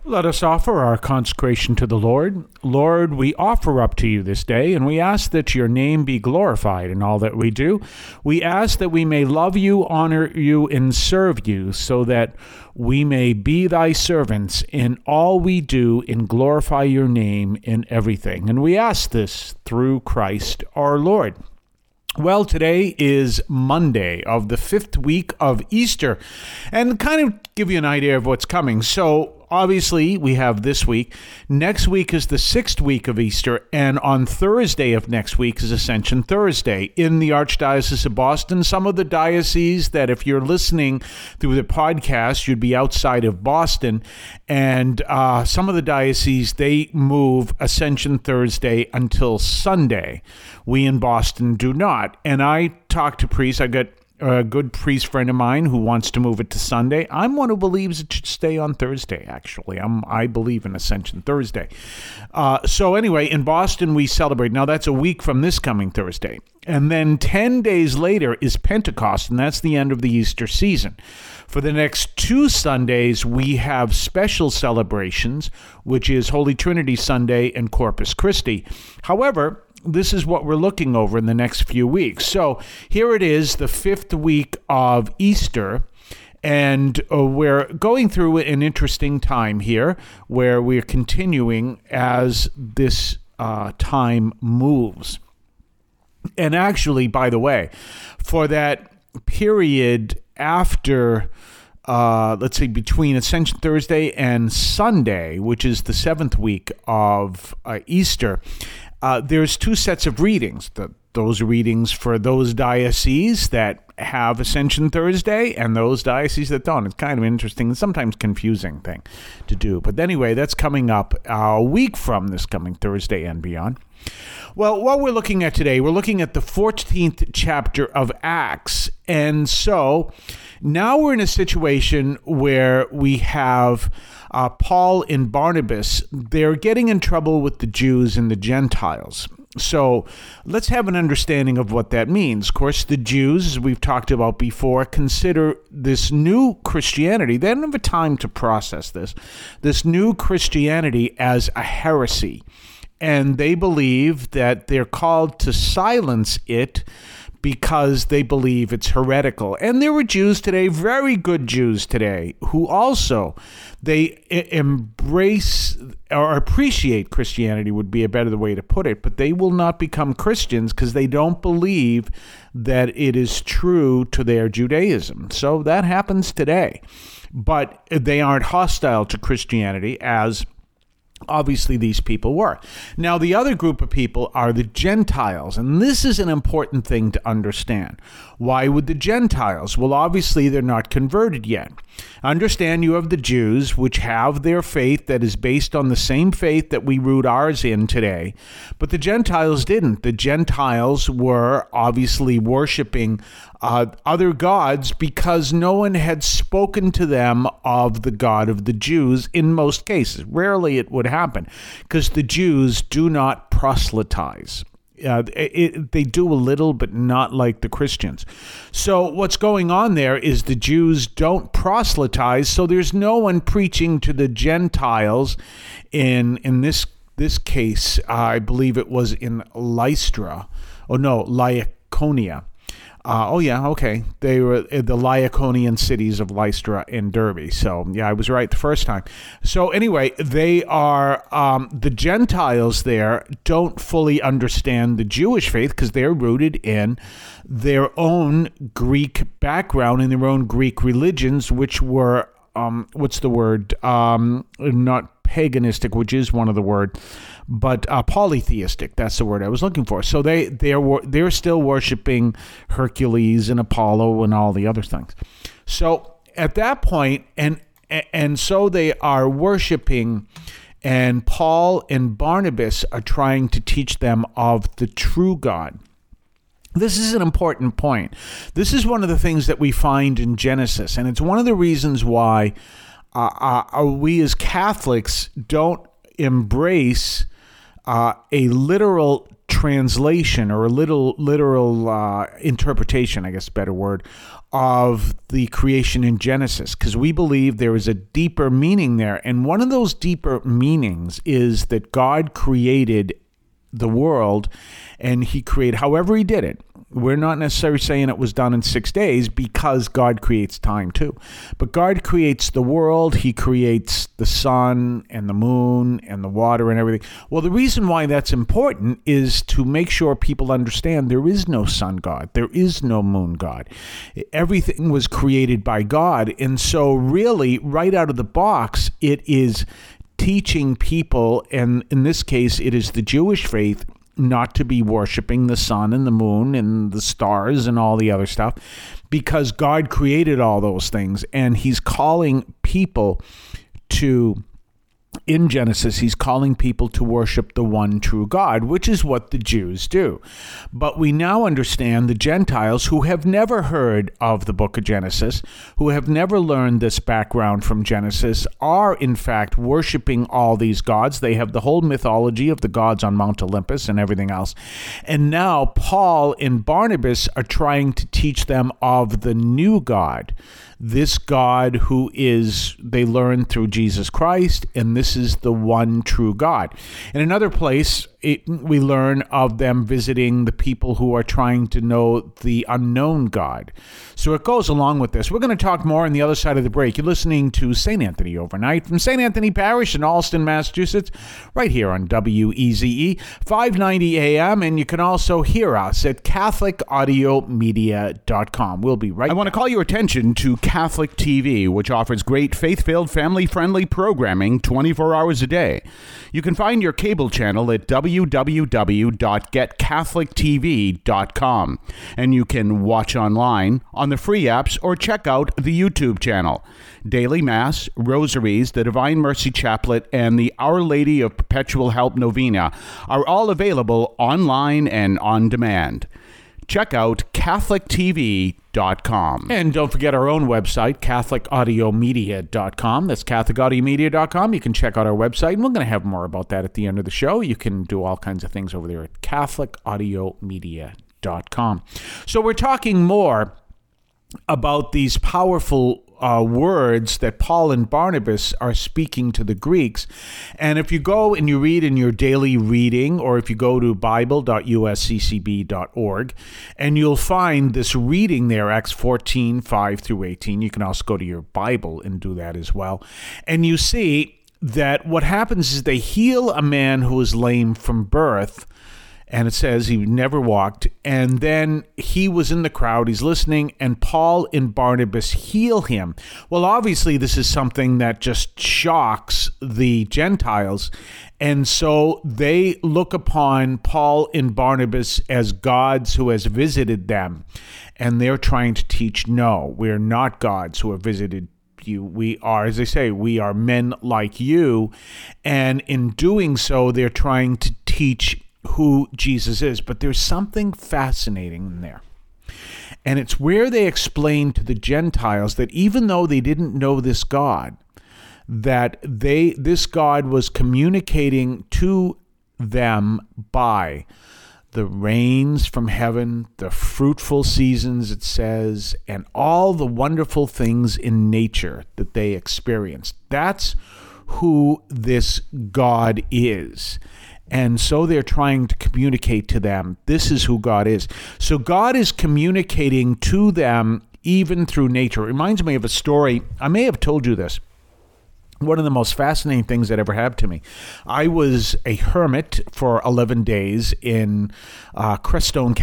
Let us offer our consecration to the Lord. Lord, we offer up to you this day, and we ask that your name be glorified in all that we do. We ask that we may love you, honor you, and serve you, so that we may be thy servants in all we do and glorify your name in everything. And we ask this through Christ our Lord. Well, today is Monday of the 5th week of Easter, and kind of give you an idea of what's coming. So, obviously, we have this week. Next week is the 6th week of Easter, and on Thursday of next week is Ascension Thursday. In the Archdiocese of Boston, some of the dioceses that if you're listening through the podcast, you'd be outside of Boston, and some of the dioceses, they move Ascension Thursday until Sunday. We in Boston do not. And I talked to priests. I got a good priest friend of mine who wants to move it to Sunday. I'm one who believes it should stay on Thursday, actually. I believe in Ascension Thursday. So anyway, in Boston, we celebrate. Now, that's a week from this coming Thursday. And then 10 days later is Pentecost, and that's the end of the Easter season. For the next 2 Sundays, we have special celebrations, which is Holy Trinity Sunday and Corpus Christi. However, this is what we're looking over in the next few weeks. So here it is, the 5th week of Easter, and we're going through an interesting time here where we're continuing as this time moves. And actually, by the way, for that period after, let's say, between Ascension Thursday and Sunday, which is the 7th week of Easter, there's 2 sets of readings. Those readings for those dioceses that have Ascension Thursday and those dioceses that don't. It's kind of interesting and sometimes confusing thing to do. But anyway, that's coming up a week from this coming Thursday and beyond. Well, what we're looking at today, we're looking at the 14th chapter of Acts. And so now we're in a situation where we have Paul and Barnabas. They're getting in trouble with the Jews and the Gentiles. So let's have an understanding of what that means. Of course, the Jews, as we've talked about before, consider this new Christianity. They don't have a time to process this new Christianity as a heresy. And they believe that they're called to silence it because they believe it's heretical. And there were Jews today, very good Jews today, who also, they embrace or appreciate Christianity would be a better way to put it, but they will not become Christians because they don't believe that it is true to their Judaism. So that happens today. But they aren't hostile to Christianity as obviously these people were. Now, the other group of people are the Gentiles, and this is an important thing to understand. Why would the Gentiles? Well, obviously, they're not converted yet. Understand you have the Jews, which have their faith that is based on the same faith that we root ours in today, but the Gentiles didn't. The Gentiles were obviously worshiping other gods because no one had spoken to them of the God of the Jews in most cases. Rarely it would happen because the Jews do not proselytize. They do a little, but not like the Christians. So what's going on there is the Jews don't proselytize, so there's no one preaching to the Gentiles. In this case, I believe it was in Lystra. Oh, no, Laconia. They were the Lycaonian cities of Lystra and Derbe. So, yeah, I was right the first time. So, anyway, they are, the Gentiles there don't fully understand the Jewish faith because they're rooted in their own Greek background and their own Greek religions, which were, not paganistic, which is one of the word, but polytheistic. That's the word I was looking for. So they're still worshiping Hercules and Apollo and all the other things. So at that point, and so they are worshiping, and Paul and Barnabas are trying to teach them of the true God. This is an important point. This is one of the things that we find in Genesis, and it's one of the reasons why we as Catholics don't embrace a literal translation or a literal interpretation, I guess, a better word, of the creation in Genesis, because we believe there is a deeper meaning there. And one of those deeper meanings is that God created the world, and he created, however he did it. We're not necessarily saying it was done in 6 days, because God creates time too. But God creates the world. He creates the sun and the moon and the water and everything. Well, the reason why that's important is to make sure people understand there is no sun god. There is no moon god. Everything was created by God. And so really, right out of the box, it is teaching people, and in this case, it is the Jewish faith, not to be worshiping the sun and the moon and the stars and all the other stuff, because God created all those things. And he's calling people to, in Genesis, he's calling people to worship the one true God, which is what the Jews do. But we now understand the Gentiles, who have never heard of the book of Genesis, who have never learned this background from Genesis, are in fact worshiping all these gods. They have the whole mythology of the gods on Mount Olympus and everything else. And now Paul and Barnabas are trying to teach them of the new God, this God who is, they learn through Jesus Christ, and this is the one true God. In another place, we learn of them visiting the people who are trying to know the unknown God. So it goes along with this. We're going to talk more on the other side of the break. You're listening to St. Anthony Overnight from St. Anthony Parish in Allston, Massachusetts, right here on WEZE, 590 AM, and you can also hear us at CatholicAudiomedia.com. We'll be right. I want to call your attention to Catholic TV, which offers great faith-filled, family-friendly programming 24 hours a day. You can find your cable channel at www.getcatholictv.com, and you can watch online on the free apps or check out the YouTube channel. Daily Mass, Rosaries, the Divine Mercy Chaplet, and the Our Lady of Perpetual Help Novena are all available online and on demand. Check out CatholicTV.com. And don't forget our own website, CatholicAudiomedia.com. That's CatholicAudiomedia.com. You can check out our website, and we're going to have more about that at the end of the show. You can do all kinds of things over there at CatholicAudiomedia.com. So we're talking more about these powerful words that Paul and Barnabas are speaking to the Greeks. And if you go and you read in your daily reading, or if you go to bible.usccb.org, and you'll find this reading there, Acts 14, 5 through 18. You can also go to your Bible and do that as well. And you see that what happens is they heal a man who is lame from birth. And it says he never walked. And then he was in the crowd. He's listening. And Paul and Barnabas heal him. Well, obviously, this is something that just shocks the Gentiles. And so they look upon Paul and Barnabas as gods who has visited them. And they're trying to teach, no, we're not gods who have visited you. We are, as they say, we are men like you. And in doing so, they're trying to teach who Jesus is. But there's something fascinating in there. And it's where they explain to the Gentiles that even though they didn't know this God, that this God was communicating to them by the rains from heaven, the fruitful seasons, it says, and all the wonderful things in nature that they experienced. That's who this God is. And so they're trying to communicate to them, this is who God is. So God is communicating to them even through nature. It reminds me of a story. I may have told you this. One of the most fascinating things that ever happened to me. I was a hermit for 11 days in Crestone,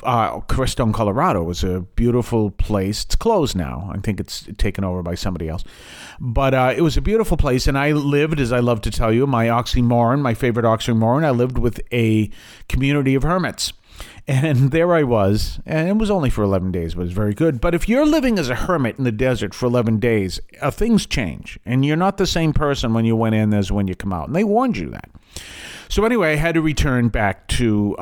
Colorado. It was a beautiful place. It's closed now. I think it's taken over by somebody else. But it was a beautiful place, and I lived, as I love to tell you, my oxymoron, my favorite oxymoron, I lived with a community of hermits. And there I was, and it was only for 11 days, but it was very good. But if you're living as a hermit in the desert for 11 days, things change. And you're not the same person when you went in as when you come out. And they warned you that. So anyway, I had to return back to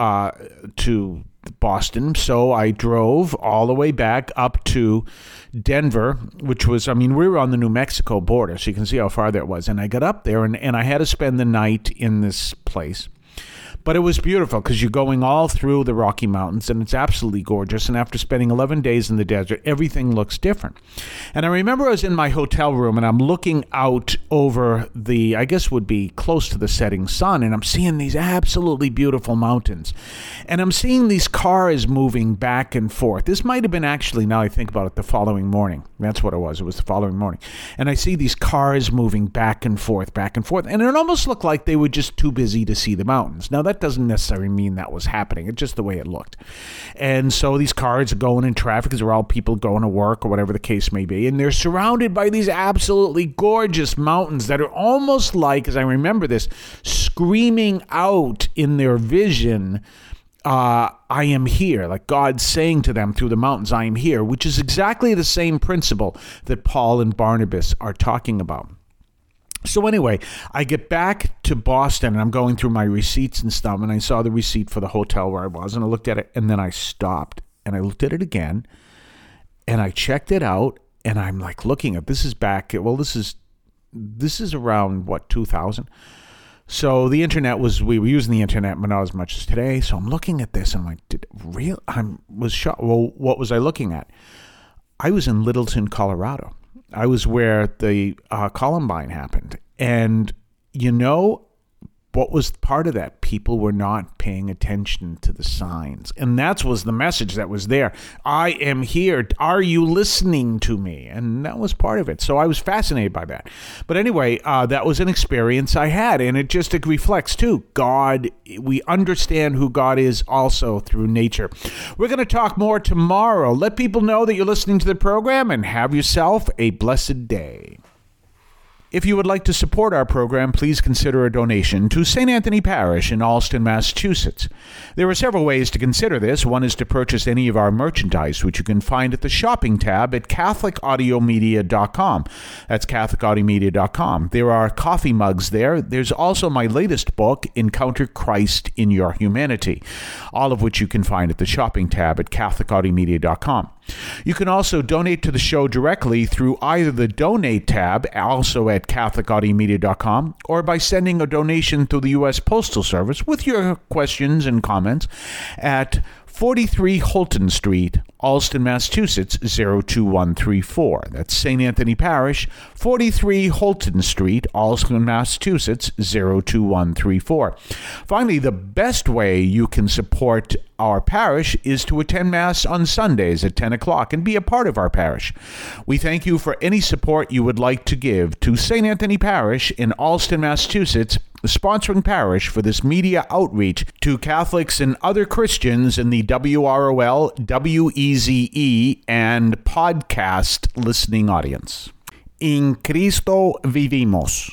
Boston. So I drove all the way back up to Denver, which was, we were on the New Mexico border, so you can see how far that was. And I got up there, and I had to spend the night in this place. But it was beautiful because you're going all through the Rocky Mountains and it's absolutely gorgeous. And after spending 11 days in the desert, everything looks different. And I remember I was in my hotel room and I'm looking out over the, I guess would be close to the setting sun, and I'm seeing these absolutely beautiful mountains. And I'm seeing these cars moving back and forth. This might have been actually, now I think about it, the following morning. That's what it was. It was the following morning. And I see these cars moving back and forth, back and forth. And it almost looked like they were just too busy to see the mountains. Now, that doesn't necessarily mean that was happening. It's just the way it looked. And so these cars are going in traffic because they're all people going to work or whatever the case may be. And they're surrounded by these absolutely gorgeous mountains that are almost like, as I remember this, screaming out in their vision, I am here, like God saying to them through the mountains, I am here, which is exactly the same principle that Paul and Barnabas are talking about. So anyway, I get back to Boston and I'm going through my receipts and stuff, and I saw the receipt for the hotel where I was, and I looked at it, and then I stopped and I looked at it again and I checked it out, and I'm like looking at, this is back, well, this is around what, 2000? So the internet we were using the internet, but not as much as today. So I'm looking at this and I'm like, I was shocked. Well, what was I looking at? I was in Littleton, Colorado. I was where the Columbine happened. And you know what was part of that? People were not paying attention to the signs. And that was the message that was there. I am here. Are you listening to me? And that was part of it. So I was fascinated by that. But anyway, that was an experience I had. And it reflects, too, God. We understand who God is also through nature. We're going to talk more tomorrow. Let people know that you're listening to the program, and have yourself a blessed day. If you would like to support our program, please consider a donation to St. Anthony Parish in Allston, Massachusetts. There are several ways to consider this. One is to purchase any of our merchandise, which you can find at the shopping tab at CatholicAudiomedia.com. That's CatholicAudiomedia.com. There are coffee mugs there. There's also my latest book, Encounter Christ in Your Humanity, all of which you can find at the shopping tab at CatholicAudiomedia.com. You can also donate to the show directly through either the Donate tab, also at CatholicAudiomedia.com, or by sending a donation through the U.S. Postal Service with your questions and comments at 43 Holton Street, Allston, Massachusetts, 02134. That's St. Anthony Parish, 43 Holton Street, Allston, Massachusetts, 02134. Finally, the best way you can support our parish is to attend Mass on Sundays at 10 o'clock and be a part of our parish. We thank you for any support you would like to give to St. Anthony Parish in Allston, Massachusetts, the sponsoring parish for this media outreach to Catholics and other Christians in the WROL, WEZE, and podcast listening audience. In Cristo vivimos.